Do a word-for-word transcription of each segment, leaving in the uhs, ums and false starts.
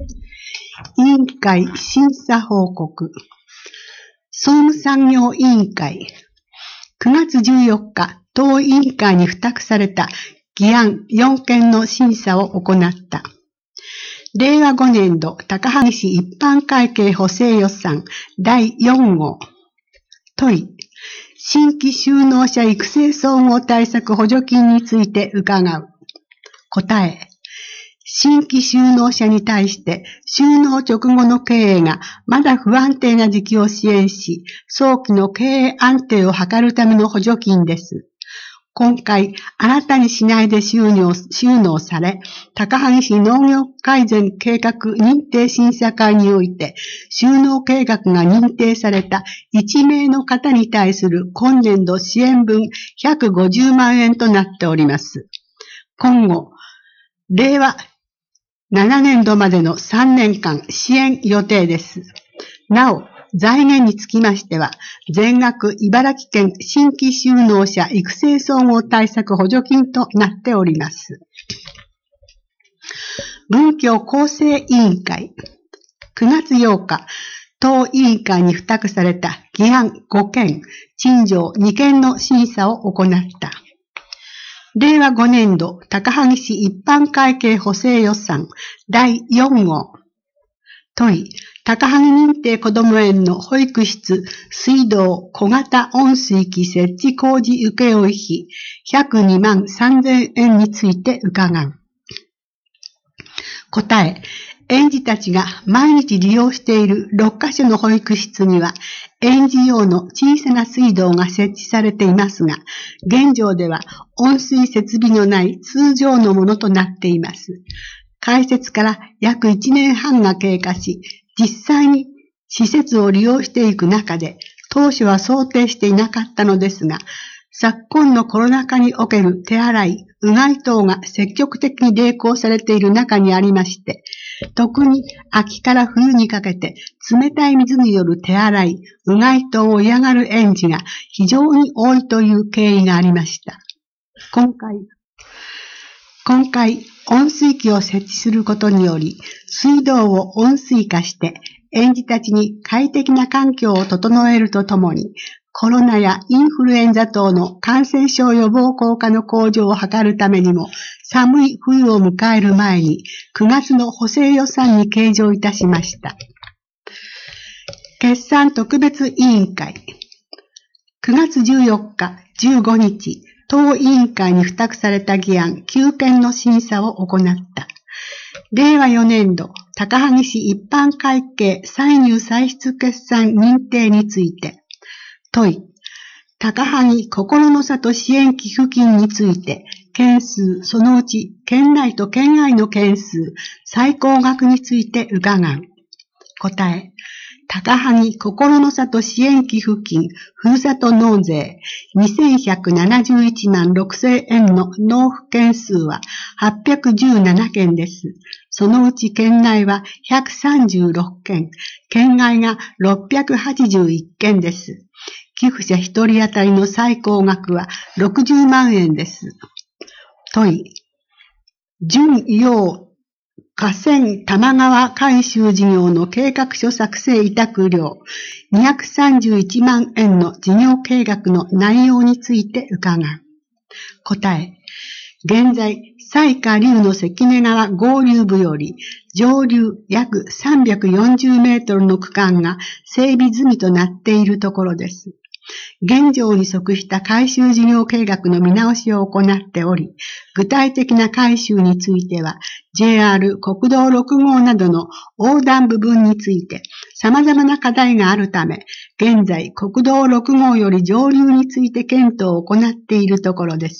委員会審査報告。総務産業委員会。くがつじゅうよっか、当委員会に付託された議案よんけんの審査を行った。れいわごねんど高萩市一般会計補正予算だいよんごう。問い。新規就農者育成総合対策補助金について伺う。答え。新規就農者に対して就農直後の経営がまだ不安定な時期を支援し、早期の経営安定を図るための補助金です。今回、新たに市内で就農、就農され、高萩市農業改善計画認定審査会において、就農計画が認定されたいちめいの方に対する今年度支援分ひゃくごじゅうまんえんとなっております。今後、れいわななねんどまでのさんねんかん支援予定です。なお、財源につきましては、全額茨城県新規就農者育成総合対策補助金となっております。文教構成委員会。くがつようか、当委員会に付託された議案ごけん、陳情にけんの審査を行った。れいわごねんど高萩市一般会計補正予算だいよんごう。問い。高萩認定こども園の保育室、水道、小型温水器設置工事請負費ひゃくにまんさんぜんえんについて伺う。答え。園児たちが毎日利用しているろっかしょの保育室には、園児用の小さな水道が設置されていますが、現状では温水設備のない通常のものとなっています。開設から約いちねんはんが経過し、実際に施設を利用していく中で、当初は想定していなかったのですが、昨今のコロナ禍における手洗い、うがい等が積極的に励行されている中にありまして、特に秋から冬にかけて冷たい水による手洗い、うがい等を嫌がる園児が非常に多いという経緯がありました。今回、今回、温水器を設置することにより、水道を温水化して、園児たちに快適な環境を整えるとともに、コロナやインフルエンザ等の感染症予防効果の向上を図るためにも、寒い冬を迎える前に、くがつの補正予算に計上いたしました。決算特別委員会。くがつじゅうよっか、じゅうごにち、当委員会に付託された議案きゅうけんの審査を行った。れいわよねんど高萩市一般会計歳入歳出決算認定について、問い。高萩心の里支援寄付金について、件数、そのうち県内と県外の件数、最高額について伺う。答え。高萩心の里支援寄付金、ふるさと納税、にせんひゃくななじゅういちまんろくせんえんの納付件数ははっぴゃくじゅうななけんです。そのうち県内はひゃくさんじゅうろっけん、県外がろっぴゃくはちじゅういっけんです。寄付者一人当たりの最高額はろくじゅうまんえんです。問い。準用河川玉川改修事業の計画書作成委託料にひゃくさんじゅういちまんえんの事業計画の内容について伺う。答え。現在、西下流の関根川合流部より上流約さんびゃくよんじゅうメートルの区間が整備済みとなっているところです。現状に即した改修事業計画の見直しを行っており、具体的な改修については、ジェイアール 国道ろくごうなどの横断部分について様々な課題があるため、現在国道ろくごうより上流について検討を行っているところです。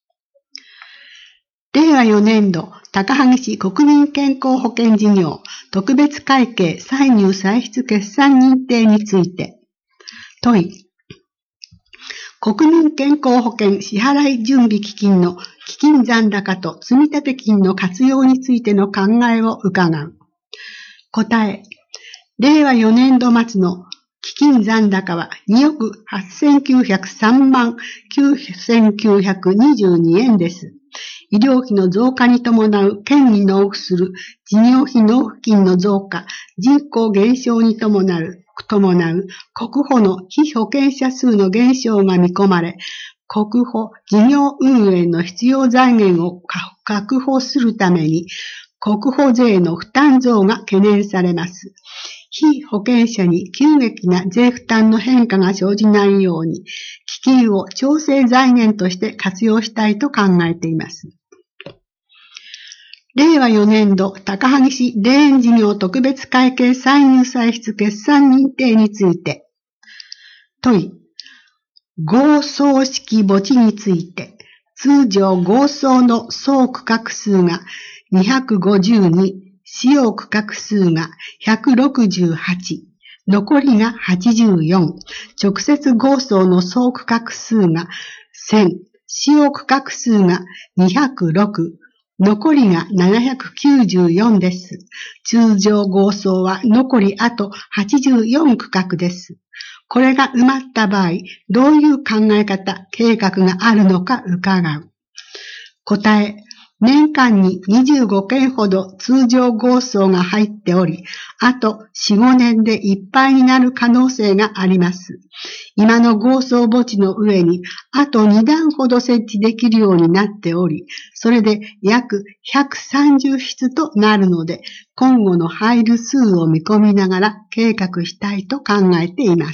れいわよねんど高萩市国民健康保険事業特別会計歳入歳出決算認定について、問い。国民健康保険支払い準備基金の基金残高と積立金の活用についての考えを伺う。答え。れいわよねんど末の基金残高はにおくはっせんきゅうひゃくさんまんきゅうせんきゅうひゃくにじゅうにえんです。 医療費の増加に伴う県に納付する事業費納付金の増加、人口減少に伴う、伴う国保の被保険者数の減少が見込まれ、国保事業運営の必要財源を確保するために、国保税の負担増が懸念されます。被保険者に急激な税負担の変化が生じないように、基金を調整財源として活用したいと考えています。れいわよねんど高萩市霊園事業特別会計歳入歳出決算認定について、問い、合葬式墓地について、通常合葬の総区画数がにひゃくごじゅうに、使用区画数がひゃくろくじゅうはち、残りがはちじゅうよん、直接合葬の総区画数がせん、使用区画数がにひゃくろく、残りがななひゃくきゅうじゅうよんです。通常合葬は残りあとはちじゅうよん区画です。これが埋まった場合、どういう考え方、計画があるのか伺う。答え、年間ににじゅうごけんほど通常合葬が入っており、あとよん、ごねんでいっぱいになる可能性があります。今の合葬墓地の上にあとにだんほど設置できるようになっており、それで約ひゃくさんじゅうしつとなるので、今後の入る数を見込みながら計画したいと考えています。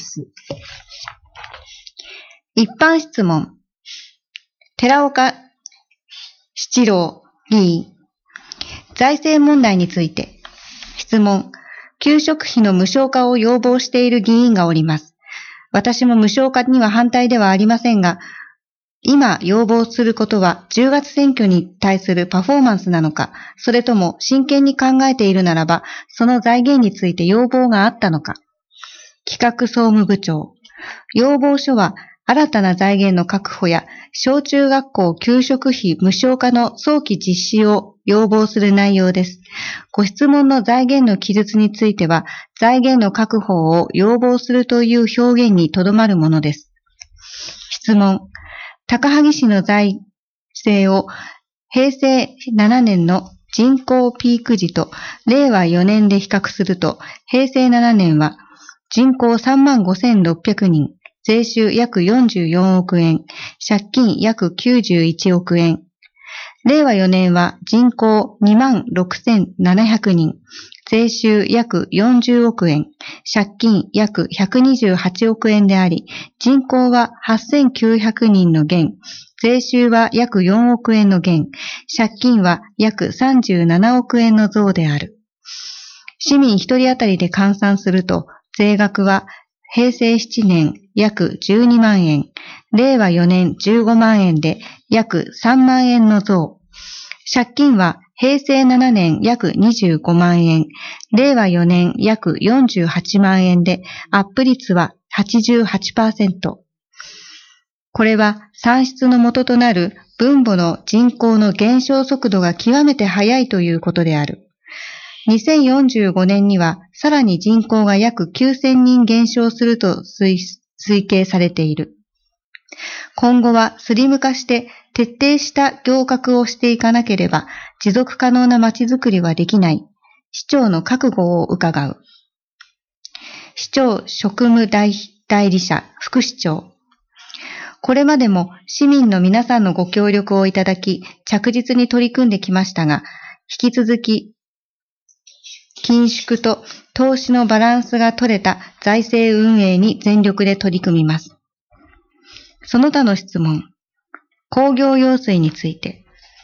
一般質問。寺岡七郎議員。財政問題について。質問。給食費の無償化を要望している議員がおります。私も無償化には反対ではありませんが、今要望することはじゅうがつ選挙に対するパフォーマンスなのか、それとも真剣に考えているならば、その財源について要望があったのか。企画総務部長。要望書は、新たな財源の確保や小中学校給食費無償化の早期実施を要望する内容です。ご質問の財源の記述については、財源の確保を要望するという表現にとどまるものです。質問。高萩市の財政をへいせいななねんの人口ピーク時とれいわよねんで比較すると、へいせいななねんは人口さんまんごせんろっぴゃくにん、税収約よんじゅうよんおくえん、借金約きゅうじゅういちおくえん。れいわよねんは人口にまんろくせんななひゃくにん、税収約よんじゅうおくえん、借金約ひゃくにじゅうはちおくえんであり、人口ははっせんきゅうひゃくにんの減、税収は約よんおくえんの減、借金は約さんじゅうななおくえんの増である。市民一人当たりで換算すると、税額はへいせいななねん約じゅうにまんえん、れいわよねんじゅうごまんえんで約さんまんえんの増。借金はへいせいななねん約にじゅうごまんえん、れいわよねん約よんじゅうはちまんえんでアップ率は はちじゅうはちパーセント。これは算出の元となる分母の人口の減少速度が極めて速いということである。にせんよんじゅうごねんにはさらに人口が約きゅうせんにん減少すると 推, 推計されている。今後はスリム化して徹底した行革をしていかなければ持続可能なまちづくりはできない。市長の覚悟を伺う。市長職務 代, 代理者副市長。これまでも市民の皆さんのご協力をいただき着実に取り組んできましたが、引き続き緊縮と投資のバランスが取れた財政運営に全力で取り組みます。その他の質問。工業用水について。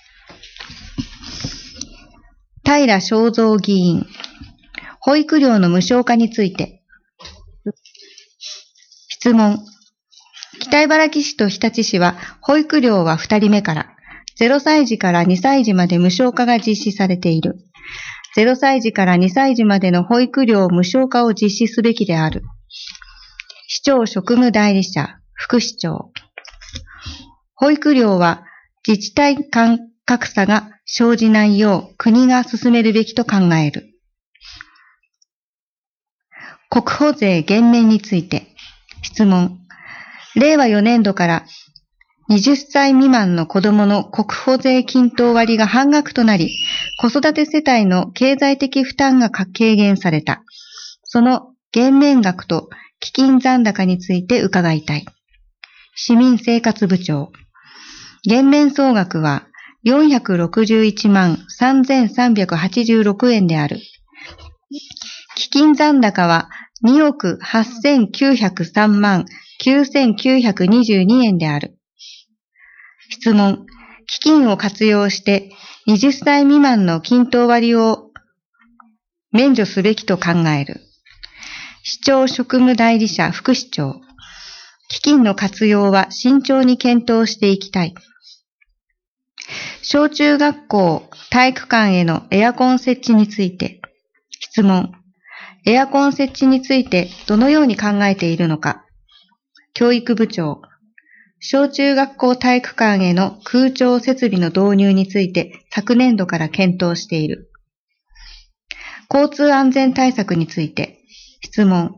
平正蔵議員。保育料の無償化について。質問。北茨城市と日立市は保育料はふたりめから、ゼロさいじからにさいじまで無償化が実施されている。ゼロさいじからにさいじまでの保育料無償化を実施すべきである。市長職務代理者、副市長。保育料は自治体間格差が生じないよう国が進めるべきと考える。国保税減免について質問。れいわよねんどからはたち未満の子供の国保税均等割が半額となり、子育て世帯の経済的負担が軽減された。その減免額と基金残高について伺いたい。市民生活部長。減免総額はよんひゃくろくじゅういちまんさんぜんさんびゃくはちじゅうろくえんである。基金残高はにおくはっせんきゅうひゃくさんまんきゅうせんきゅうひゃくにじゅうにえんである。質問。基金を活用してはたち未満の均等割を免除すべきと考える。市長職務代理者副市長。基金の活用は慎重に検討していきたい。小中学校体育館へのエアコン設置について。質問。エアコン設置についてどのように考えているのか。教育部長。小中学校体育館への空調設備の導入について昨年度から検討している。交通安全対策について。質問。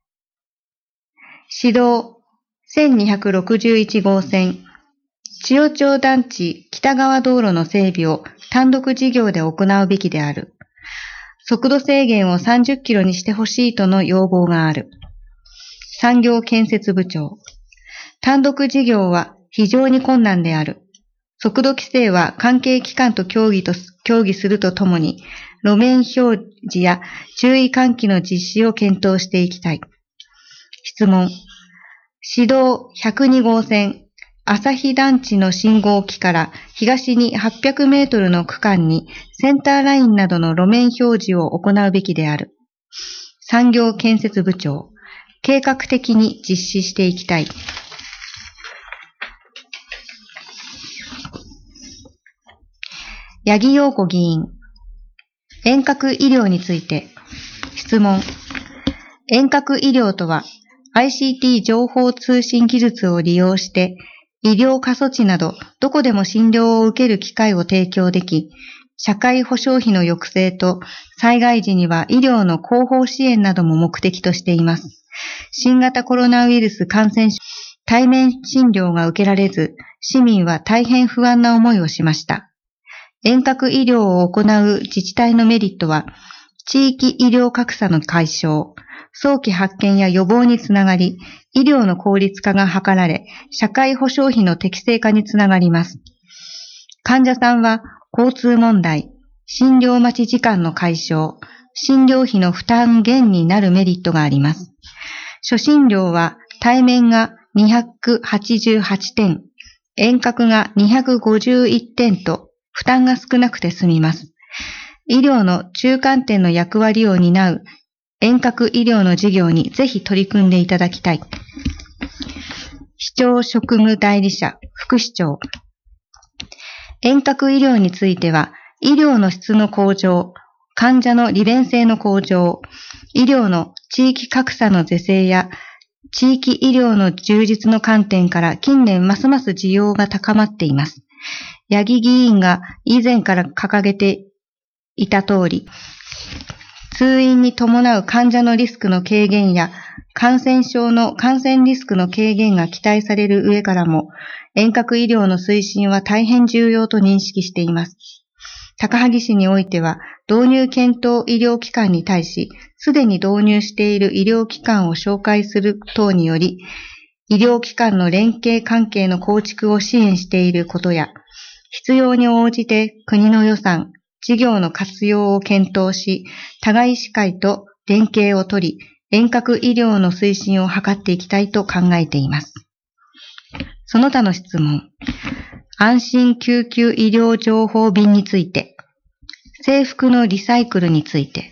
市道せんにひゃくろくじゅういちごうせん、千代町団地北側道路の整備を単独事業で行うべきである。速度制限をさんじゅっキロにしてほしいとの要望がある。産業建設部長。単独事業は非常に困難である。速度規制は関係機関と協議と、協議するとともに、路面表示や注意喚起の実施を検討していきたい。質問。市道ひゃくにごうせん、朝日団地の信号機から東にはっぴゃくメートルの区間にセンターラインなどの路面表示を行うべきである。産業建設部長。計画的に実施していきたい。八木陽子議員。遠隔医療について。質問。遠隔医療とは アイシーティー 情報通信技術を利用して医療過疎地などどこでも診療を受ける機会を提供でき、社会保障費の抑制と災害時には医療の後方支援なども目的としています。新型コロナウイルス感染症対面診療が受けられず、市民は大変不安な思いをしました。遠隔医療を行う自治体のメリットは、地域医療格差の解消、早期発見や予防につながり、医療の効率化が図られ、社会保障費の適正化につながります。患者さんは交通問題、診療待ち時間の解消、診療費の負担減になるメリットがあります。初診料は対面がにひゃくはちじゅうはちてん、遠隔がにひゃくごじゅういってんと負担が少なくて済みます。医療の中間点の役割を担う遠隔医療の事業にぜひ取り組んでいただきたい。市長職務代理者、副市長。遠隔医療については、医療の質の向上、患者の利便性の向上、医療の地域格差の是正や、地域医療の充実の観点から近年ますます需要が高まっています。八木議員が以前から掲げていた通り、通院に伴う患者のリスクの軽減や感染症の感染リスクの軽減が期待される上からも、遠隔医療の推進は大変重要と認識しています。高萩市においては、導入検討医療機関に対し、すでに導入している医療機関を紹介する等により、医療機関の連携関係の構築を支援していることや、必要に応じて国の予算、事業の活用を検討し、互い医師会と連携を取り、遠隔医療の推進を図っていきたいと考えています。その他の質問。安心救急医療情報便について、制服のリサイクルについて、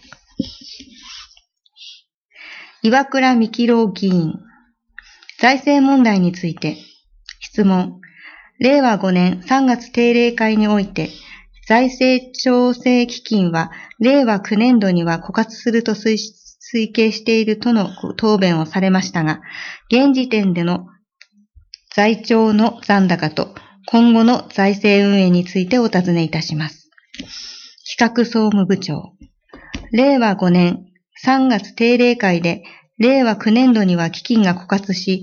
岩倉幹郎議員、財政問題について、質問。れいわごねんさんがつ定例会において、財政調整基金はれいわきゅうねんどには枯渇すると推推計しているとの答弁をされましたが、現時点での財庁の残高と今後の財政運営についてお尋ねいたします。企画総務部長。れいわごねんさんがつ定例会で、れいわきゅうねんどには基金が枯渇し、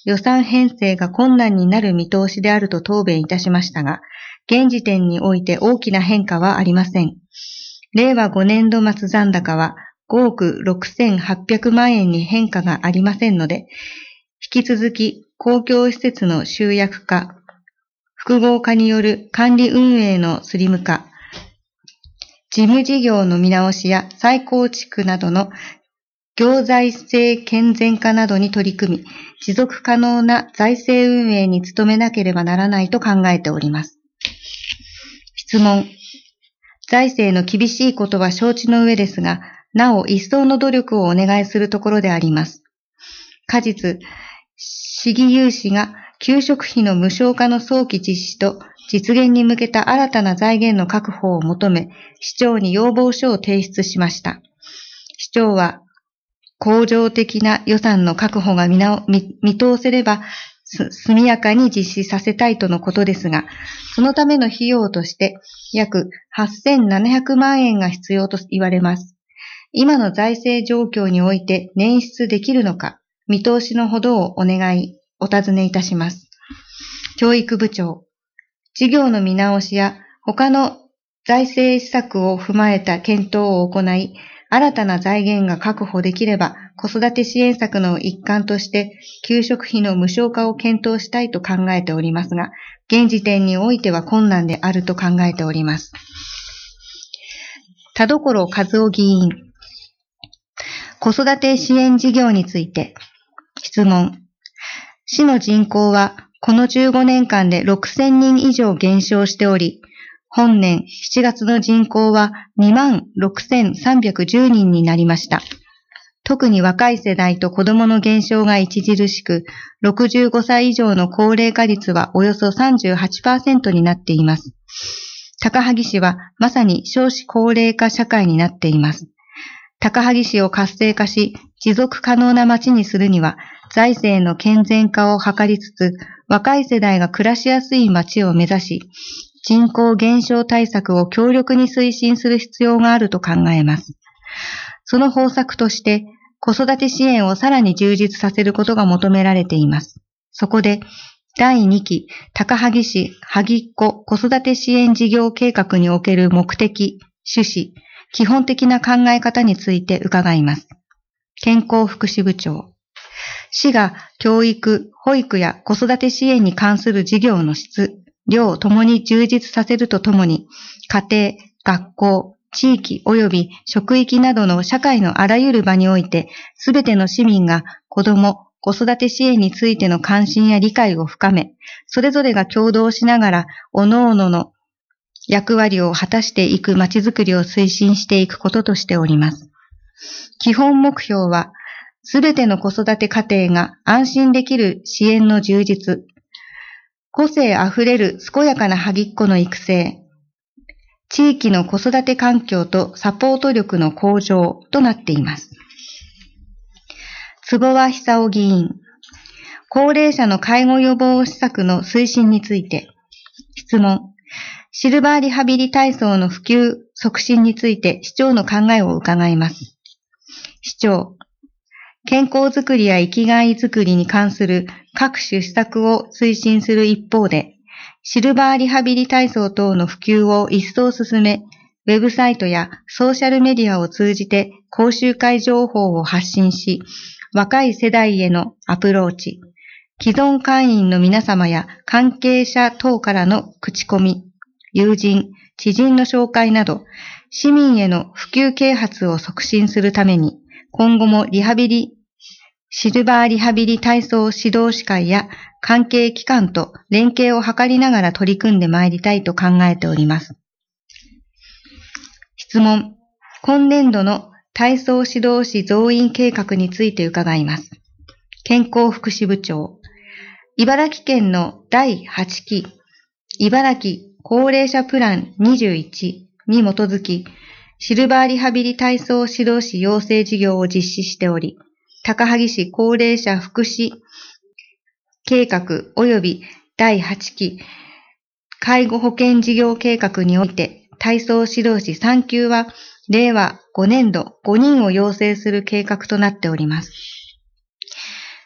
予算編成が困難になる見通しであると答弁いたしましたが、現時点において大きな変化はありません。令和ごねんど末残高はごおくろくせんはっぴゃくまんえんに変化がありませんので、引き続き公共施設の集約化、複合化による管理運営のスリム化、事務事業の見直しや再構築などの行財政健全化などに取り組み、持続可能な財政運営に努めなければならないと考えております。質問。財政の厳しいことは承知の上ですが、なお一層の努力をお願いするところであります。過日、市議有志が給食費の無償化の早期実施と実現に向けた新たな財源の確保を求め、市長に要望書を提出しました。市長は、恒常的な予算の確保が 見, な見, 見通せれば速やかに実施させたいとのことですが、そのための費用として約はっせんななひゃくまんえんが必要と言われます。今の財政状況において捻出できるのか、見通しのほどをお願い、お尋ねいたします。教育部長、事業の見直しや他の財政施策を踏まえた検討を行い、新たな財源が確保できれば、子育て支援策の一環として、給食費の無償化を検討したいと考えておりますが、現時点においては困難であると考えております。田所和夫議員、子育て支援事業について、質問。市の人口は、このじゅうごねんかんでろくせんにん以上減少しており、本年しちがつの人口は にまんろくせんさんびゃくじゅうにんになりました。特に若い世代と子どもの減少が著しく、ろくじゅうごさい以上の高齢化率はおよそ さんじゅうはちパーセント になっています。高萩市はまさに少子高齢化社会になっています。高萩市を活性化し、持続可能な町にするには、財政の健全化を図りつつ、若い世代が暮らしやすい町を目指し、人口減少対策を強力に推進する必要があると考えます。その方策として、子育て支援をさらに充実させることが求められています。そこで、だいにき高萩市萩っ子子育て支援事業計画における目的、趣旨、基本的な考え方について伺います。健康福祉部長。市が教育、保育や子育て支援に関する事業の質、量ともに充実させるとともに、家庭、学校、地域及び職域などの社会のあらゆる場において、すべての市民が子ども、子育て支援についての関心や理解を深め、それぞれが協働しながら、各々の役割を果たしていくまちづくりを推進していくこととしております。基本目標は、すべての子育て家庭が安心できる支援の充実、個性あふれる健やかな萩っ子の育成、地域の子育て環境とサポート力の向上となっています。坪和久夫議員、高齢者の介護予防施策の推進について、質問。シルバーリハビリ体操の普及促進について市長の考えを伺います。市長、健康づくりや生きがいづくりに関する各種施策を推進する一方で、シルバーリハビリ体操等の普及を一層進め、ウェブサイトやソーシャルメディアを通じて講習会情報を発信し、若い世代へのアプローチ、既存会員の皆様や関係者等からの口コミ、友人、知人の紹介など、市民への普及啓発を促進するために、今後もリハビリ、シルバーリハビリ体操指導士会や関係機関と連携を図りながら取り組んでまいりたいと考えております。質問。今年度の体操指導士増員計画について伺います。健康福祉部長。茨城県のだいはちき茨城高齢者プランにじゅういちに基づき、シルバーリハビリ体操指導士養成事業を実施しており、高萩市高齢者福祉計画及びだいはちき介護保険事業計画において、体操指導士さんきゅうはれいわごねんどごにんを養成する計画となっております。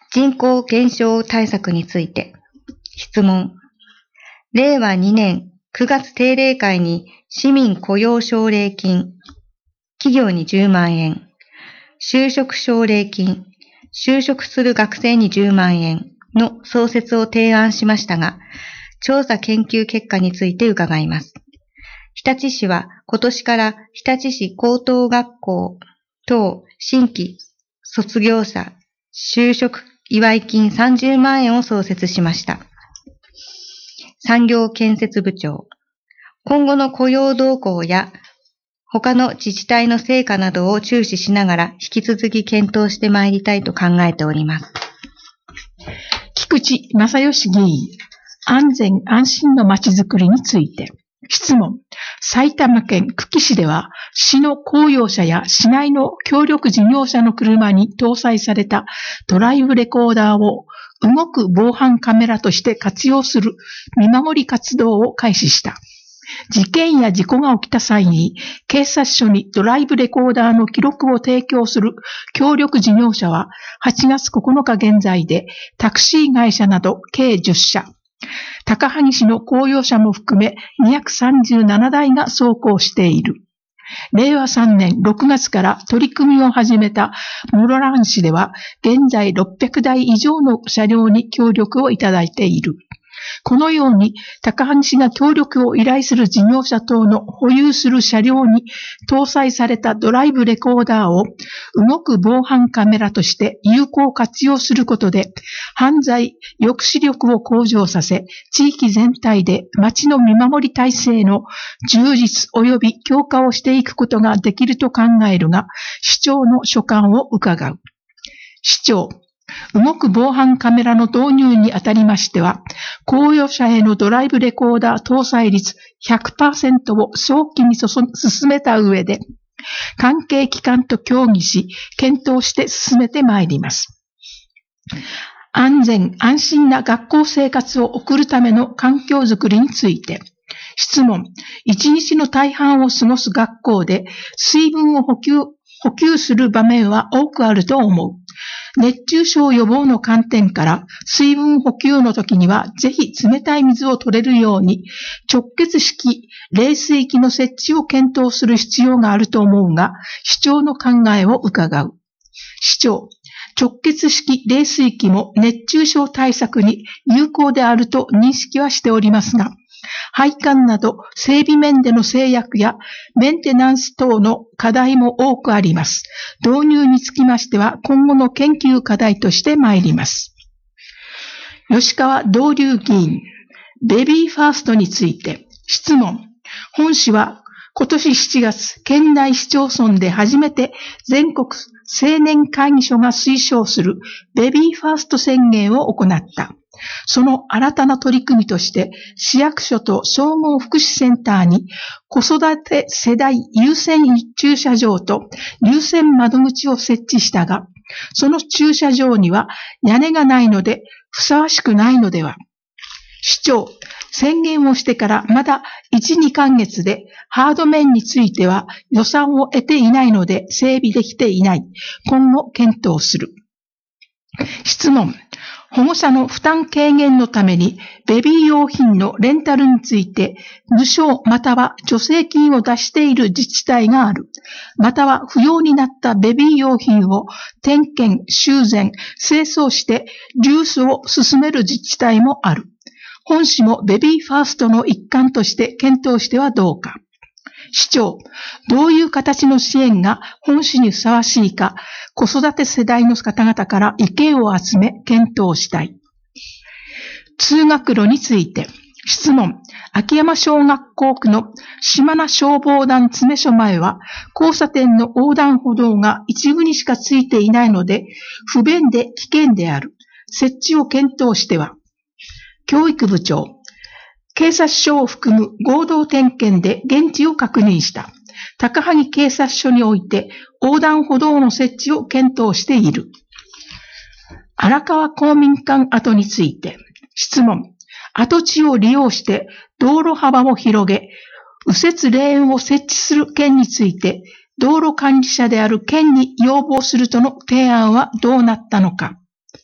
人口減少対策について。質問。れいわにねんくがつ定例会に市民雇用奨励金、企業にじゅうまんえん、就職奨励金、就職する学生にじゅうまんえんの創設を提案しましたが、調査研究結果について伺います。日立市は今年から日立市高等学校等新規卒業者就職祝金さんじゅうまんえんを創設しました。産業建設部長。今後の雇用動向や他の自治体の成果などを注視しながら引き続き検討してまいりたいと考えております。 菊池正義議員、安全安心のまちづくりについて。質問。埼玉県久喜市では、市の公用車や市内の協力事業者の車に搭載されたドライブレコーダーを動く防犯カメラとして活用する見守り活動を開始した。事件や事故が起きた際に、警察署にドライブレコーダーの記録を提供する協力事業者は、はちがつここのか現在でタクシー会社など計じゅっしゃ、高萩市の公用車も含めにひゃくさんじゅうななだいが走行している。れいわさんねんろくがつから取り組みを始めた室蘭市では、現在ろっぴゃくだい以上の車両に協力をいただいている。このように、高萩市が協力を依頼する事業者等の保有する車両に搭載されたドライブレコーダーを動く防犯カメラとして有効活用することで、犯罪抑止力を向上させ、地域全体で町の見守り体制の充実及び強化をしていくことができると考えるが、市長の所感を伺う。市長。動く防犯カメラの導入にあたりましては、公用車へのドライブレコーダー搭載率 ひゃくパーセント を早期に進めた上で、関係機関と協議し、検討して進めてまいります。安全安心な学校生活を送るための環境づくりについて、質問。一日の大半を過ごす学校で水分を補給、補給する場面は多くあると思う。熱中症予防の観点から水分補給の時にはぜひ冷たい水を取れるように直結式冷水器の設置を検討する必要があると思うが、市長の考えを伺う。市長、直結式冷水器も熱中症対策に有効であると認識はしておりますが、配管など整備面での制約やメンテナンス等の課題も多くあります。導入につきましては今後の研究課題として参ります。吉川道隆議員、ベビーファーストについて質問。本市は今年しちがつ、県内市町村で初めて全国青年会議所が推奨するベビーファースト宣言を行った。その新たな取り組みとして、市役所と総合福祉センターに子育て世代優先駐車場と優先窓口を設置したが、その駐車場には屋根がないのでふさわしくないのでは。市長、宣言をしてからまだいち、にかげつでハード面については予算を得ていないので整備できていない。今後検討する。質問。保護者の負担軽減のためにベビー用品のレンタルについて無償または助成金を出している自治体がある。または不要になったベビー用品を点検、修繕、清掃して流出を進める自治体もある。本市もベビーファーストの一環として検討してはどうか。市長、どういう形の支援が本市にふさわしいか、子育て世代の方々から意見を集め検討したい。通学路について、質問。秋山小学校区の島名消防団詰所前は、交差点の横断歩道が一部にしかついていないので、不便で危険である。設置を検討しては。教育部長。警察署を含む合同点検で現地を確認した。高萩警察署において横断歩道の設置を検討している。荒川公民館跡について質問。跡地を利用して道路幅を広げ、右折レーンを設置する件について道路管理者である県に要望するとの提案はどうなったのか。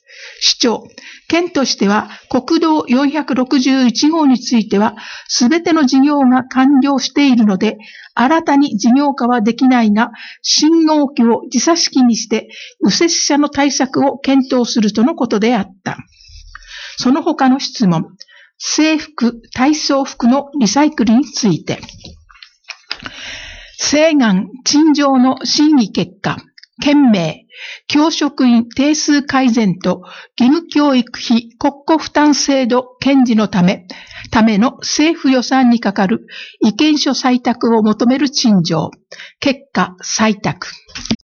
市長、県としては国道よんひゃくろくじゅういち号については、すべての事業が完了しているので、新たに事業化はできないが、信号機を時差式にして、右折車の対策を検討するとのことであった。その他の質問、制服、体操服のリサイクルについて、請願、陳情の審議結果、県名、教職員定数改善と義務教育費国庫負担制度堅持のため、ための政府予算にかかる意見書採択を求める陳情、結果採択。